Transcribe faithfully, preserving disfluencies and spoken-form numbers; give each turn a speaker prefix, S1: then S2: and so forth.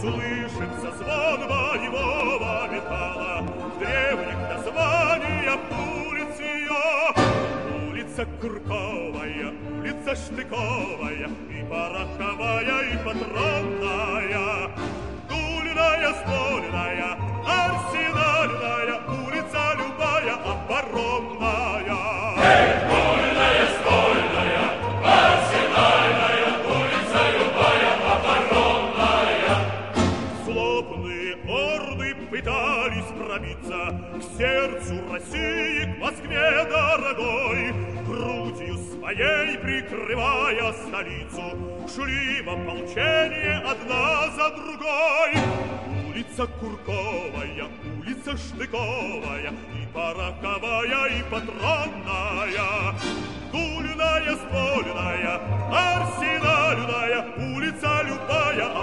S1: слышится звон боевого металла, древних названиях улиц ее. Улица Курковая, улица Штыковая, и пороховая, и патронная, Дульная, Стольная, Арсенальная, улица любая оборонная.
S2: Эй, Дульная, Стольная, Арсенальная, улица любая оборонная.
S1: Злобные орды пытались пробиться к сердцу России, к Москве дорогой, грудью своей прикрывая столицу, шли в ополчение одна за другой. Улица Курковая, улица Штыковая, и пороховая, и патронная, Дульная, Стольная, Арсенальная, улица любая